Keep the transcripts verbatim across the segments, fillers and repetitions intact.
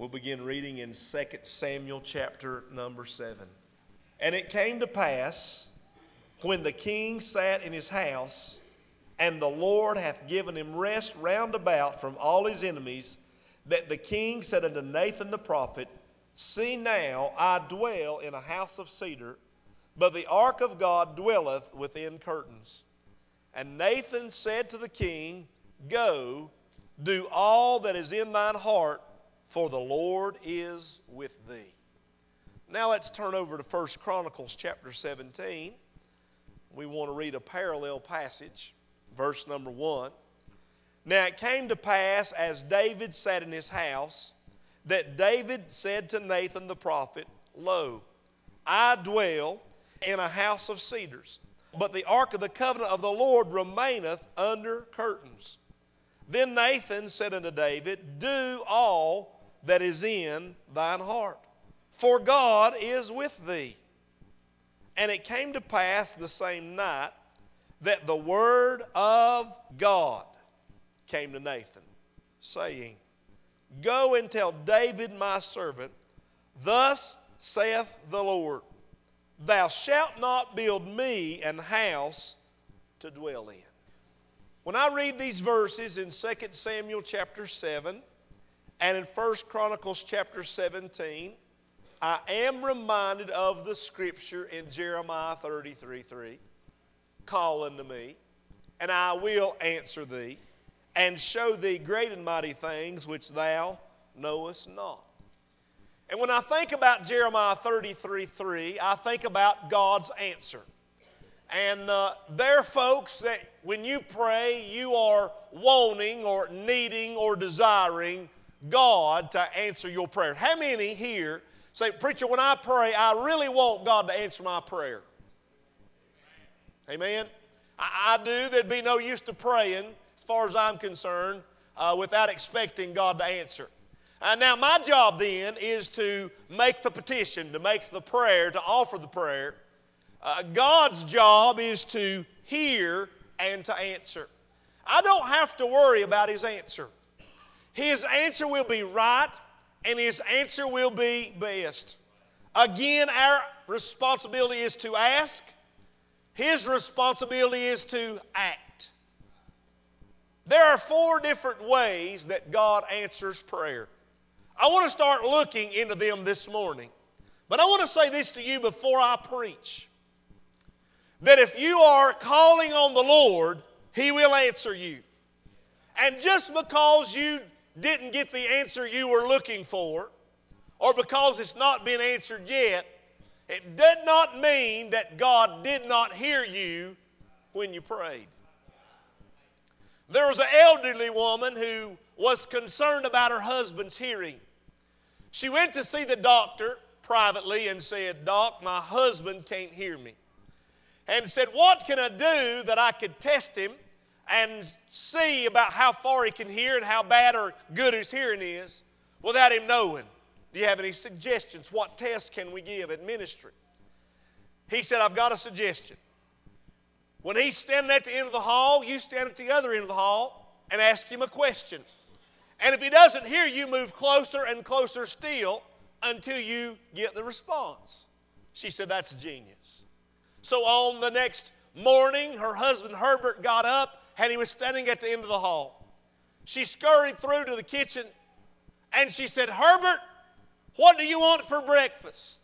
We'll begin reading in Second Samuel chapter number seven. And it came to pass, when the king sat in his house, and the Lord hath given him rest round about from all his enemies, that the king said unto Nathan the prophet, See now, I dwell in a house of cedar, but the ark of God dwelleth within curtains. And Nathan said to the king, Go, do all that is in thine heart, for the Lord is with thee. Now let's turn over to First Chronicles chapter seventeen. We want to read a parallel passage, verse number one. Now it came to pass, as David sat in his house, that David said to Nathan the prophet, Lo, I dwell in a house of cedars, but the ark of the covenant of the Lord remaineth under curtains. Then Nathan said unto David, Do all that is in thine heart, for God is with thee. And it came to pass the same night that the word of God came to Nathan, saying, Go and tell David my servant, Thus saith the Lord, Thou shalt not build me an house to dwell in. When I read these verses in Second Samuel chapter seven and in First Chronicles chapter seventeen, I am reminded of the scripture in Jeremiah thirty-three three. Call unto me, and I will answer thee, and show thee great and mighty things which thou knowest not. And when I think about Jeremiah thirty-three three, I think about God's answer. And uh, there are folks that when you pray, you are wanting or needing or desiring God to answer your prayer. How many here say, Preacher, when I pray, I really want God to answer my prayer? Amen? I, I do. There'd be no use to praying, as far as I'm concerned, uh, without expecting God to answer. Uh, now, my job then is to make the petition, to make the prayer, to offer the prayer. Uh, God's job is to hear and to answer. I don't have to worry about His answer. His answer will be right, and His answer will be best. Again, our responsibility is to ask. His responsibility is to act. There are four different ways that God answers prayer. I want to start looking into them this morning. But I want to say this to you before I preach. That if you are calling on the Lord, He will answer you. And just because you didn't get the answer you were looking for, or because it's not been answered yet, it did not mean that God did not hear you when you prayed. There was an elderly woman who was concerned about her husband's hearing. She went to see the doctor privately and said, Doc, my husband can't hear me. And said, what can I do that I could test him and see about how far he can hear and how bad or good his hearing is without him knowing? Do you have any suggestions? What tests can we give at ministry? He said, I've got a suggestion. When he's standing at the end of the hall, you stand at the other end of the hall and ask him a question. And if he doesn't hear you, move closer and closer still until you get the response. She said, that's genius. So on the next morning, her husband Herbert got up and he was standing at the end of the hall. She scurried through to the kitchen and she said, Herbert, what do you want for breakfast?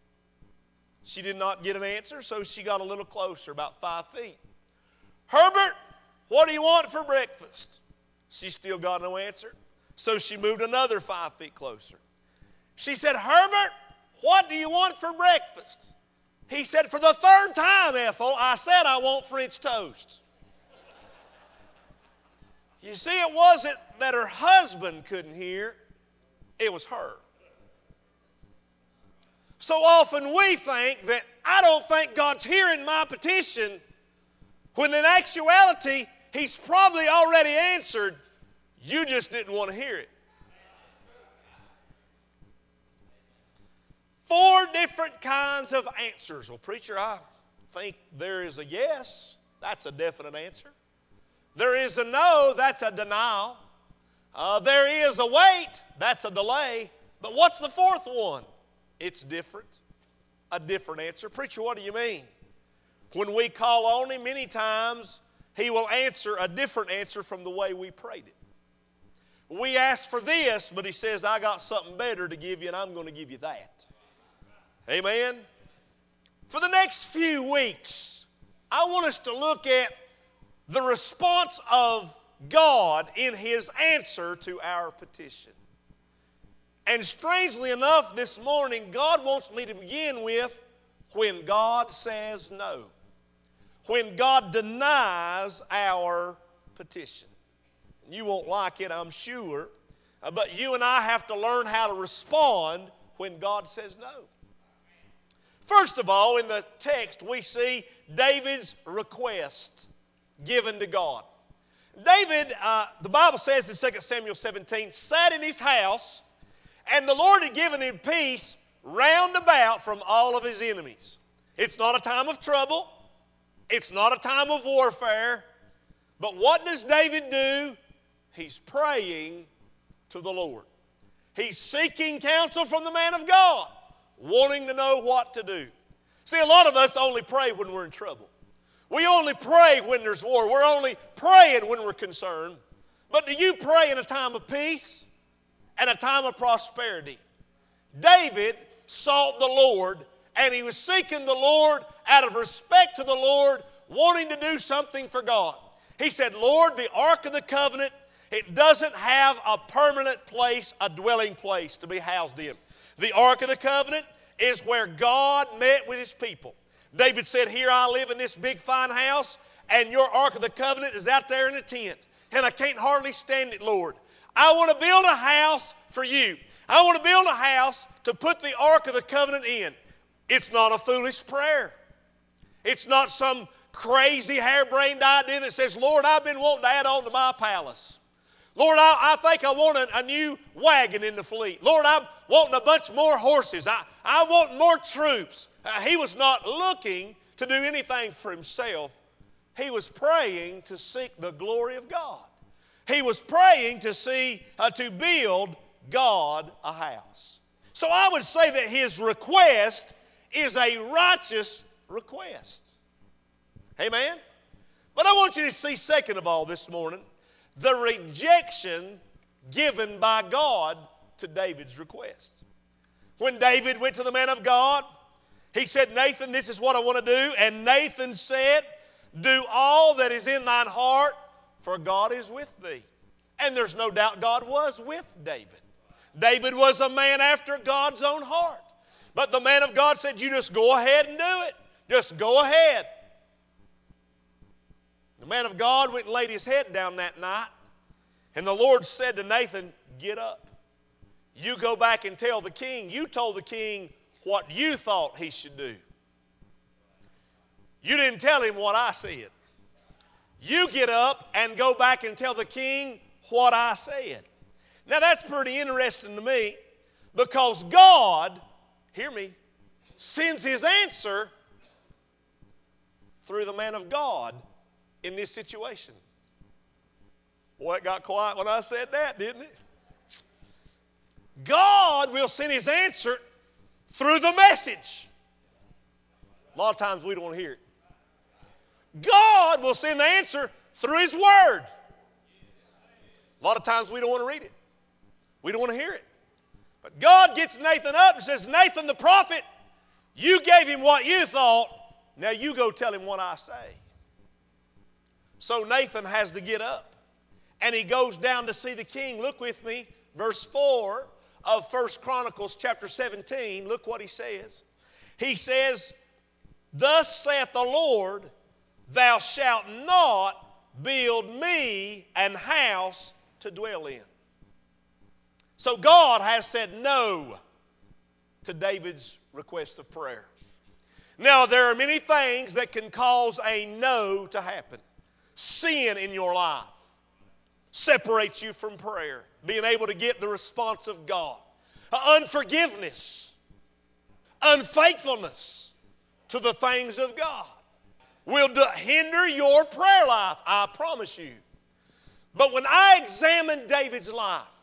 She did not get an answer, so she got a little closer, about five feet. Herbert, what do you want for breakfast? She still got no answer, so she moved another five feet closer. She said, Herbert, what do you want for breakfast? He said, for the third time, Ethel, I said I want French toast. You see, it wasn't that her husband couldn't hear, it was her. So often we think that I don't think God's hearing my petition, when in actuality, He's probably already answered. You just didn't want to hear it. Four different kinds of answers. Well, preacher, I think there is a yes. That's a definite answer. There is a no. That's a denial. Uh, there is a wait. That's a delay. But what's the fourth one? It's different. A different answer. Preacher, what do you mean? When we call on Him, many times He will answer a different answer from the way we prayed it. We ask for this, but He says, I got something better to give you, and I'm going to give you that. Amen? For the next few weeks, I want us to look at the response of God in His answer to our petition. And strangely enough, this morning, God wants me to begin with when God says no. When God denies our petition. You won't like it, I'm sure, but you and I have to learn how to respond when God says no. First of all, in the text, we see David's request given to God. David, uh, the Bible says in Second Samuel seventeen, sat in his house, and the Lord had given him peace round about from all of his enemies. It's not a time of trouble. It's not a time of warfare. But what does David do? He's praying to the Lord. He's seeking counsel from the man of God, wanting to know what to do. See, a lot of us only pray when we're in trouble. We only pray when there's war. We're only praying when we're concerned. But do you pray in a time of peace and a time of prosperity? David sought the Lord, and he was seeking the Lord out of respect to the Lord, wanting to do something for God. He said, Lord, the Ark of the Covenant, it doesn't have a permanent place, a dwelling place to be housed in. The Ark of the Covenant is where God met with His people. David said, here I live in this big fine house, and your Ark of the Covenant is out there in a tent, and I can't hardly stand it, Lord. I want to build a house for you. I want to build a house to put the Ark of the Covenant in. It's not a foolish prayer. It's not some crazy harebrained idea that says, Lord, I've been wanting to add on to my palace. Lord, I, I think I want a, a new wagon in the fleet. Lord, I'm wanting a bunch more horses. I, I want more troops. Uh, he was not looking to do anything for himself. He was praying to seek the glory of God. He was praying to see, uh, to build God a house. So I would say that his request is a righteous request. Amen? But I want you to see, second of all, this morning, the rejection given by God to David's request. When David went to the man of God, he said, Nathan, this is what I want to do. And Nathan said, do all that is in thine heart, for God is with thee. And there's no doubt God was with David. David was a man after God's own heart. But the man of God said, you just go ahead and do it. Just go ahead. The man of God went and laid his head down that night, and the Lord said to Nathan, get up. You go back and tell the king. You told the king what you thought he should do. You didn't tell him what I said. You get up and go back and tell the king what I said. Now that's pretty interesting to me, because God, hear me, sends His answer through the man of God in this situation. Boy, it got quiet when I said that, didn't it? God will send His answer through the message. A lot of times we don't want to hear it. God will send the answer through His Word. A lot of times we don't want to read it. We don't want to hear it. But God gets Nathan up and says, Nathan the prophet, you gave him what you thought. Now you go tell him what I say. So Nathan has to get up, and he goes down to see the king. Look with me, verse four of First Chronicles chapter seventeen. Look what he says. He says, thus saith the Lord, thou shalt not build me an house to dwell in. So God has said no to David's request of prayer. Now there are many things that can cause a no to happen. Sin in your life separates you from prayer, being able to get the response of God. Unforgiveness, unfaithfulness to the things of God will hinder your prayer life, I promise you. But when I examine David's life,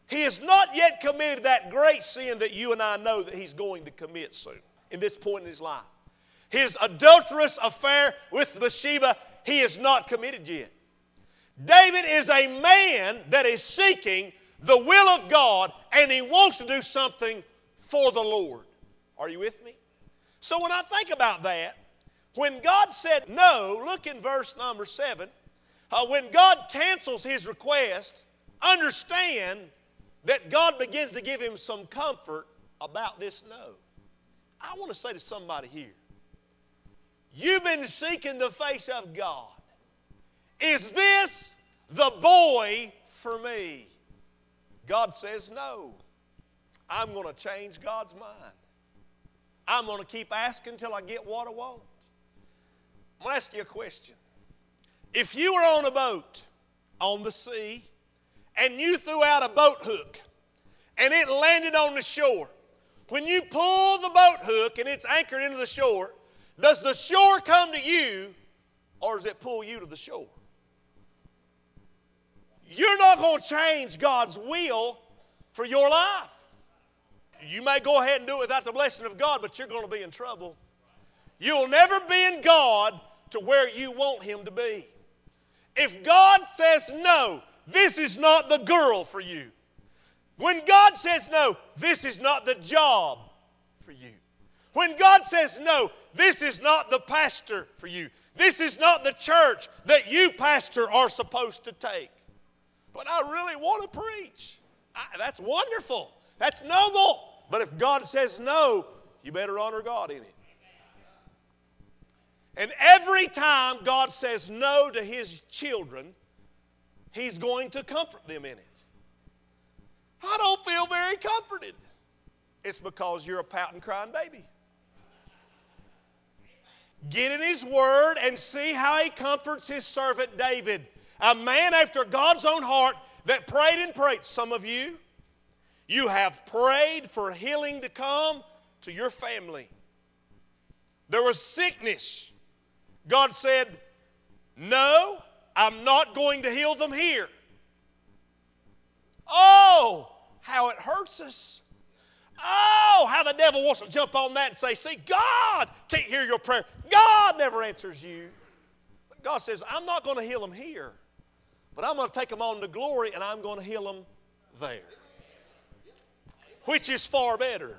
He has not yet committed that great sin that you and I know that he's going to commit soon, in this point in his life. His adulterous affair with Bathsheba, he is not committed yet. David is a man that is seeking the will of God, and he wants to do something for the Lord. Are you with me? So when I think about that, when God said no, look in verse number seven. Uh, when God cancels his request, understand that God begins to give him some comfort about this no. I want to say to somebody here, you've been seeking the face of God. Is this the boy for me? God says no. I'm going to change God's mind. I'm going to keep asking until I get what I want. I'm going to ask you a question. If you were on a boat on the sea and you threw out a boat hook and it landed on the shore, when you pull the boat hook and it's anchored into the shore, does the shore come to you or does it pull you to the shore? You're not going to change God's will for your life. You may go ahead and do it without the blessing of God, but you're going to be in trouble. You'll never be in God to where you want him to be. If God says no, this is not the girl for you. When God says no, this is not the job for you. When God says no, this is not the pastor for you. This is not the church that you, pastor, are supposed to take. But I really want to preach. I, that's wonderful. That's noble. But if God says no, you better honor God in it. And every time God says no to his children, he's going to comfort them in it. I don't feel very comforted. It's because you're a pouting, crying baby. Get in his word and see how he comforts his servant David, a man after God's own heart that prayed and prayed. Some of you, you have prayed for healing to come to your family. There was sickness. God said, no, I'm not going to heal them here. Oh, how it hurts us. Oh, how the devil wants to jump on that and say, see, God can't hear your prayer. God never answers you. But God says, I'm not going to heal them here, but I'm going to take them on to glory and I'm going to heal them there, which is far better.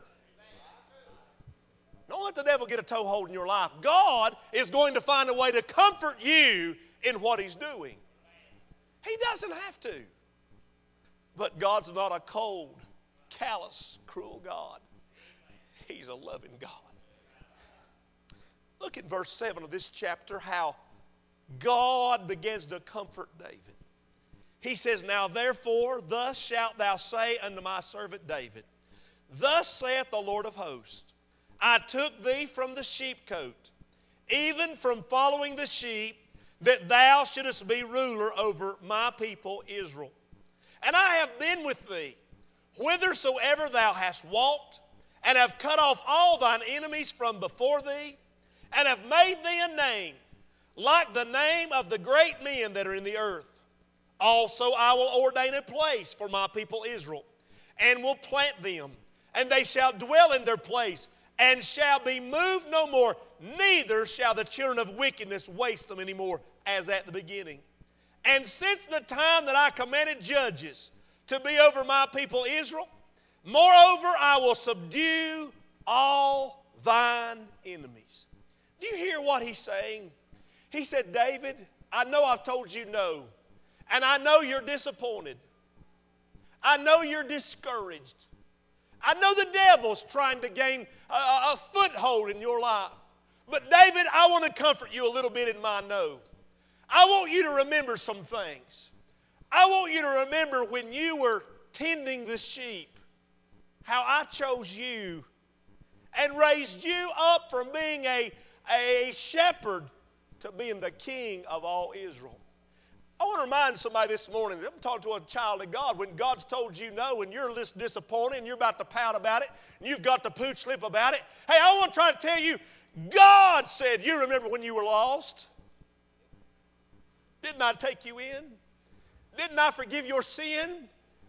Don't let the devil get a toehold in your life. God is going to find a way to comfort you in what he's doing. He doesn't have to. But God's not a cold, callous, cruel God. He's a loving God. Look at verse seven of this chapter, how God begins to comfort David. He says, now therefore, thus shalt thou say unto my servant David, thus saith the Lord of hosts, I took thee from the sheepcote, even from following the sheep, that thou shouldest be ruler over my people Israel. And I have been with thee, whithersoever thou hast walked, and have cut off all thine enemies from before thee, and have made thee a name, like the name of the great men that are in the earth. Also I will ordain a place for my people Israel, and will plant them, and they shall dwell in their place, and shall be moved no more, neither shall the children of wickedness waste them anymore, as at the beginning. And since the time that I commanded judges to be over my people Israel, moreover I will subdue all thine enemies. Do you hear what he's saying? He said, David, I know I've told you no, and I know you're disappointed. I know you're discouraged. I know the devil's trying to gain a, a foothold in your life. But David, I want to comfort you a little bit in my no. I want you to remember some things. I want you to remember when you were tending the sheep, how I chose you and raised you up from being a, a shepherd to being the king of all Israel. I want to remind somebody this morning, I'm talking to a child of God, when God's told you no and you're just disappointed and you're about to pout about it and you've got the pooch slip about it. Hey, I want to try to tell you, God said, you remember when you were lost? Didn't I take you in? Didn't I forgive your sin?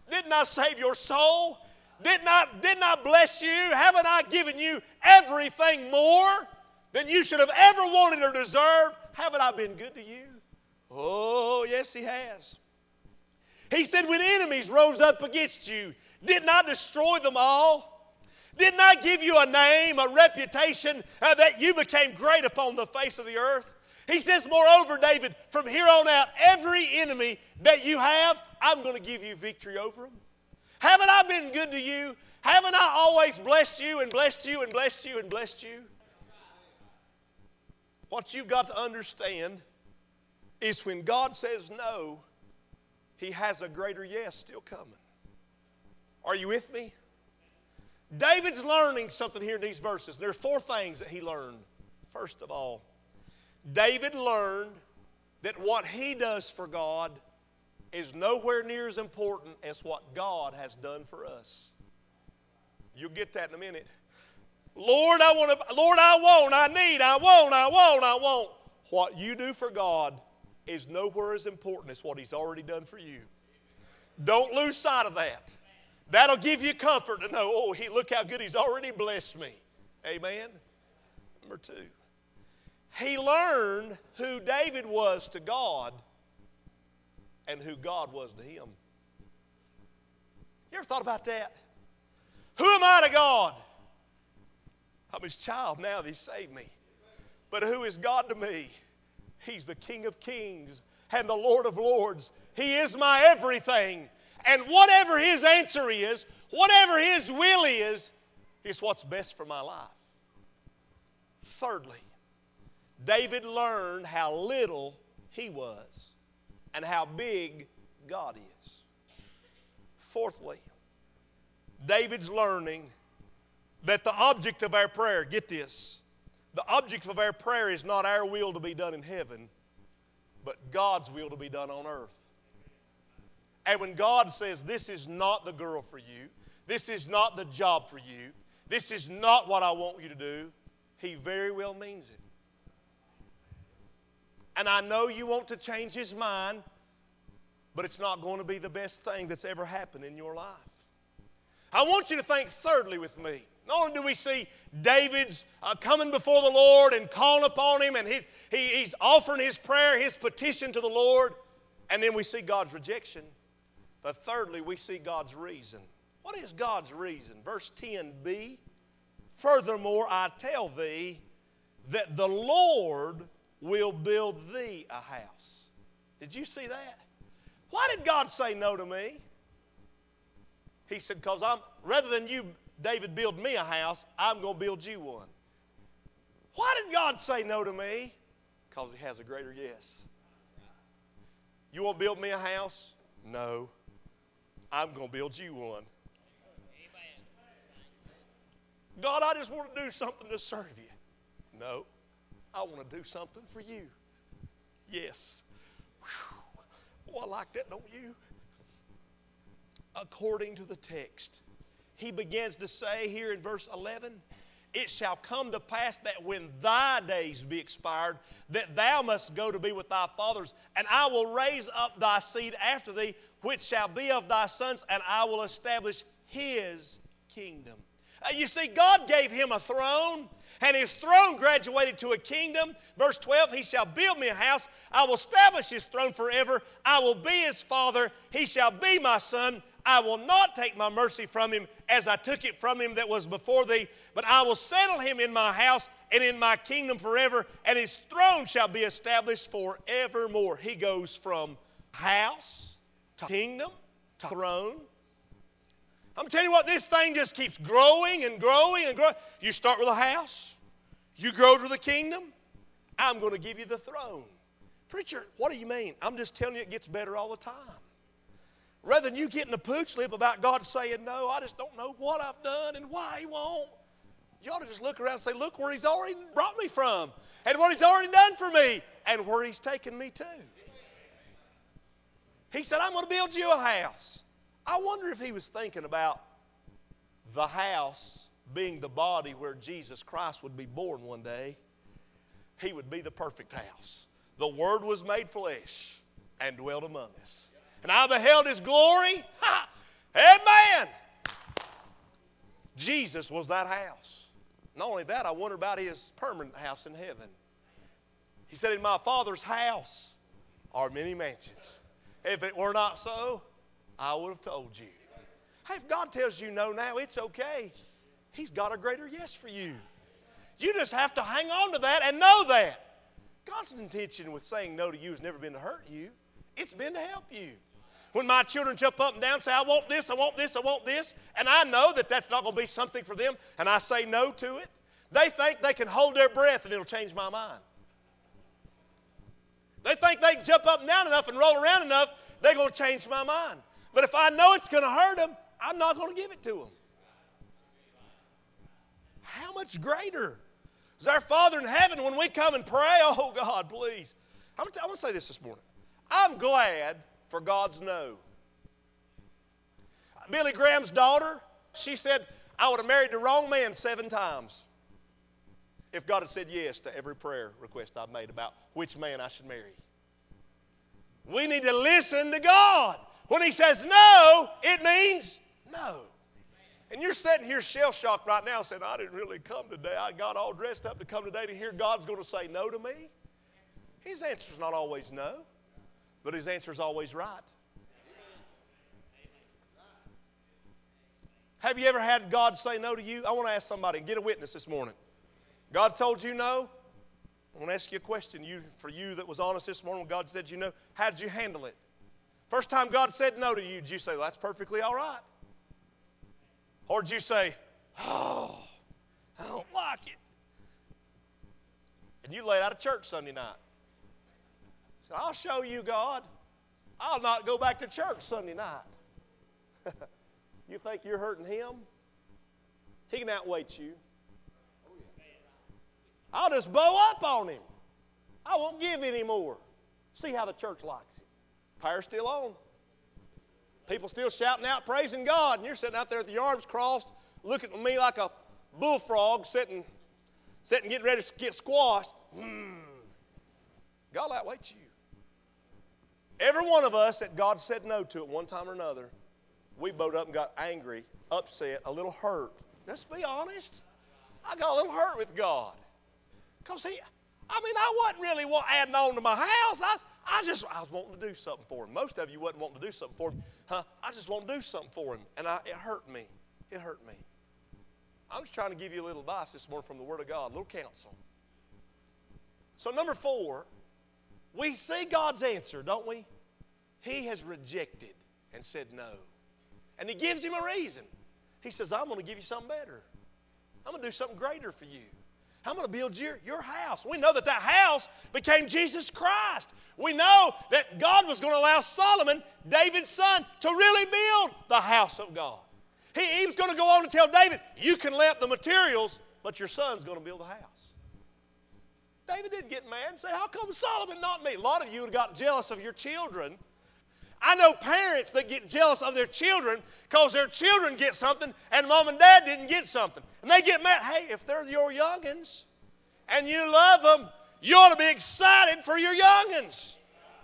Didn't I save your soul? Didn't I, didn't I bless you? Haven't I given you everything more than you should have ever wanted or deserved? Haven't I been good to you? Oh, yes, He has. He said, when enemies rose up against you, didn't I destroy them all? Didn't I give you a name, a reputation, uh, that you became great upon the face of the earth? He says, moreover, David, from here on out, every enemy that you have, I'm going to give you victory over them. Haven't I been good to you? Haven't I always blessed you and blessed you and blessed you and blessed you? What you've got to understand is when God says no, He has a greater yes still coming. Are you with me? David's learning something here in these verses. There are four things that he learned. First of all, David learned that what he does for God is nowhere near as important as what God has done for us. You'll get that in a minute. Lord, I want to, Lord, I want, I need, I want, I want, I want. What you do for God is nowhere as important as what He's already done for you. Don't lose sight of that. That'll give you comfort to know, oh, he, look how good He's already blessed me. Amen? Number two, he learned who David was to God and who God was to him. You ever thought about that? Who am I to God? I'm His child now that He saved me. But who is God to me? He's the King of kings and the Lord of lords. He is my everything. And whatever His answer is, whatever His will is, is what's best for my life. Thirdly, David learned how little he was and how big God is. Fourthly, David's learning that the object of our prayer, get this, the object of our prayer is not our will to be done in heaven, but God's will to be done on earth. And when God says, this is not the girl for you, this is not the job for you, this is not what I want you to do, He very well means it. And I know you want to change His mind, but it's not going to be the best thing that's ever happened in your life. I want you to think thirdly with me. Not only do we see David's uh, coming before the Lord and calling upon Him, and his, he, he's offering his prayer, his petition to the Lord, and then we see God's rejection. But thirdly, we see God's reason. What is God's reason? Verse ten b, furthermore, I tell thee that the Lord will build thee a house. Did you see that? Why did God say no to me? He said, because I'm, rather than you, David, build me a house, I'm going to build you one. Why did God say no to me? Because He has a greater yes. You want to build me a house? No. I'm going to build you one. God, I just want to do something to serve you. No. I want to do something for you. Yes. Whew. Oh, I like that, don't you? According to the text, he begins to say here in verse eleven, it shall come to pass that when thy days be expired, that thou must go to be with thy fathers, and I will raise up thy seed after thee, which shall be of thy sons, and I will establish his kingdom. Uh, you see, God gave him a throne, and his throne graduated to a kingdom. Verse twelve, he shall build me a house. I will establish his throne forever. I will be his father. He shall be my son. I will not take my mercy from him as I took it from him that was before thee, but I will settle him in my house and in my kingdom forever, and his throne shall be established forevermore. He goes from house to kingdom to throne. I'm telling you what, this thing just keeps growing and growing and growing. You start with a house. You grow to the kingdom. I'm going to give you the throne. Preacher, what do you mean? I'm just telling you it gets better all the time. Rather than you getting a pooch lip about God saying no, I just don't know what I've done and why He won't. You ought to just look around and say, look where He's already brought me from and what He's already done for me and where He's taken me to. He said, I'm going to build you a house. I wonder if He was thinking about the house being the body where Jesus Christ would be born one day. He would be the perfect house. The Word was made flesh and dwelt among us. And I beheld His glory. Ha! Amen. Jesus was that house. Not only that, I wonder about his permanent house in heaven. He said, in my Father's house are many mansions. If it were not so, I would have told you. Hey, if God tells you no now, it's okay. He's got a greater yes for you. You just have to hang on to that and know that. God's intention with saying no to you has never been to hurt you. It's been to help you. When my children jump up and down and say, I want this, I want this, I want this, and I know that that's not going to be something for them, and I say no to it, they think they can hold their breath and it'll change my mind. They think they can jump up and down enough and roll around enough, they're going to change my mind. But if I know it's going to hurt them, I'm not going to give it to them. How much greater is our Father in heaven when we come and pray? Oh, God, please. I want to say this this morning. I'm glad for God's no. Billy Graham's daughter, she said, I would have married the wrong man seven times if God had said yes to every prayer request I've made about which man I should marry. We need to listen to God. When He says no, it means no. And you're sitting here shell-shocked right now saying, I didn't really come today. I got all dressed up to come today to hear God's going to say no to me. His answer's not always no, but His answer's always right. Have you ever had God say no to you? I want to ask somebody, get a witness this morning. God told you no? I want to ask you a question. You, for you that was honest this morning when God said you no, how did you handle it? First time God said no to you, did you say, well, that's perfectly all right? Or did you say, oh, I don't like it? And you laid out of church Sunday night. So I'll show you, God. I'll not go back to church Sunday night. You think you're hurting Him? He can outweight you. I'll just bow up on Him. I won't give any more. See how the church likes it. Power's still on. People still shouting out, praising God, and you're sitting out there with your arms crossed, looking at me like a bullfrog sitting, sitting getting ready to get squashed. Hmm. God will outweigh you. Every one of us that God said no to at one time or another, we bowed up and got angry, upset, a little hurt. Let's be honest. I got a little hurt with God. Because He, I mean, I wasn't really adding on to my house. I, I just, I was wanting to do something for Him. Most of you wasn't wanting to do something for Him. Huh? I just want to do something for Him. And I, it hurt me. It hurt me. I'm just trying to give you a little advice this morning from the Word of God, a little counsel. So number four, we see God's answer, don't we? He has rejected and said no. And He gives him a reason. He says, I'm going to give you something better. I'm going to do something greater for you. I'm going to build your, your house. We know that that house became Jesus Christ. We know that God was going to allow Solomon, David's son, to really build the house of God. He, he was going to go on to tell David, you can lay up the materials, but your son's going to build the house. David didn't get mad and say, how come Solomon, not me? A lot of you would have got jealous of your children. I know parents that get jealous of their children because their children get something and mom and dad didn't get something. And they get mad. Hey, if they're your youngins and you love them, you ought to be excited for your youngins.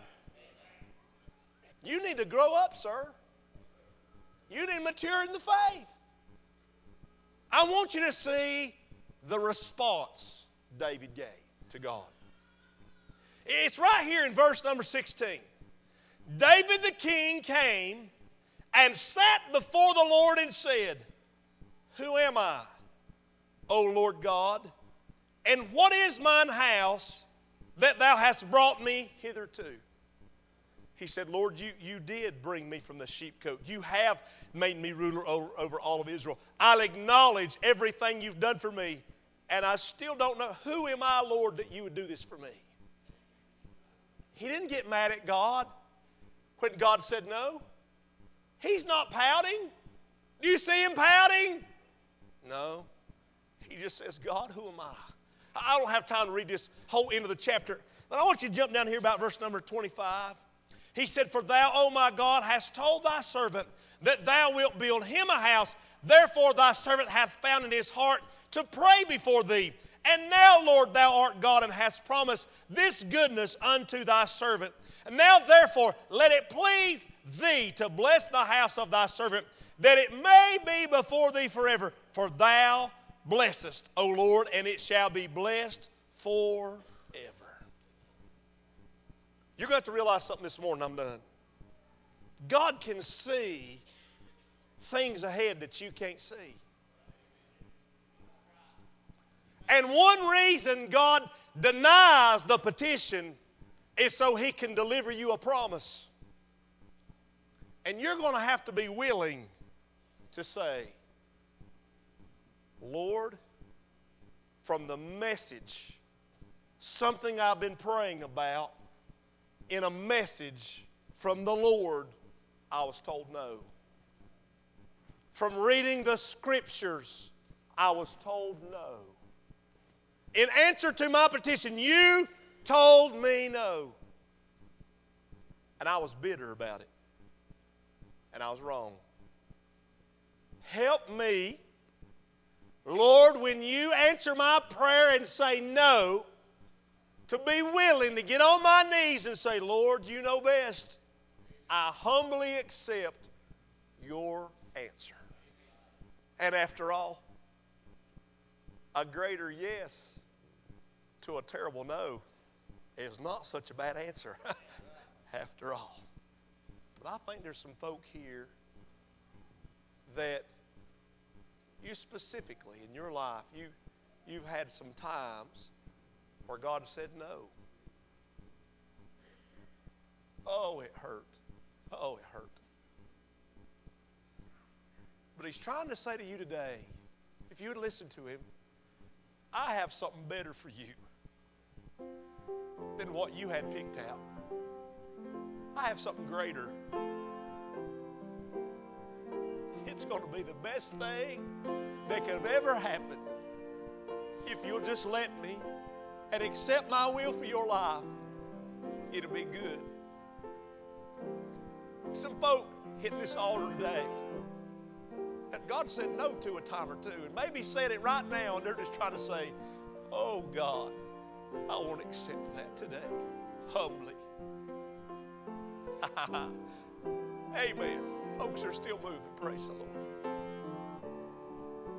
You need to grow up, sir. You need to mature in the faith. I want you to see the response David gave to God. It's right here in verse number sixteen. David the king came and sat before the Lord and said, who am I, O Lord God? And what is mine house that thou hast brought me hitherto? He said, Lord, you, you did bring me from the sheepcote. You have made me ruler over, over all of Israel. I'll acknowledge everything you've done for me. And I still don't know, who am I, Lord, that you would do this for me? He didn't get mad at God when God said no. He's not pouting. Do you see him pouting? No. He just says, God, who am I? I don't have time to read this whole end of the chapter, but I want you to jump down here about verse number twenty-five. He said, for thou, O my God, hast told thy servant that thou wilt build him a house. Therefore thy servant hath found in his heart to pray before thee. And now, Lord, thou art God and hast promised this goodness unto thy servant. And now, therefore, let it please thee to bless the house of thy servant, that it may be before thee forever. For thou blessest, O Lord, and it shall be blessed forever. You're going to have to realize something this morning. I'm done. God can see things ahead that you can't see. And one reason God denies the petition is so He can deliver you a promise. And you're going to have to be willing to say, Lord, from the message, something I've been praying about, in a message from the Lord, I was told no. From reading the Scriptures, I was told no. In answer to my petition, you told me no. And I was bitter about it. And I was wrong. Help me, Lord, when you answer my prayer and say no, to be willing to get on my knees and say, Lord, you know best. I humbly accept your answer. And after all, a greater yes to a terrible no is not such a bad answer after all. But I think there's some folk here that you specifically in your life, you, you've had some times where God said no. Oh, it hurt. Oh, it hurt. But He's trying to say to you today, if you would listen to Him, I have something better for you than what you had picked out. I have something greater. It's going to be the best thing that could have ever happened if you'll just let me and accept my will for your life. It'll be good. Some folk hitting this altar today that God said no to a time or two, and maybe said it right now, and they're just trying to say, oh God, I want to accept that today, humbly. Amen. Folks are still moving, praise the Lord.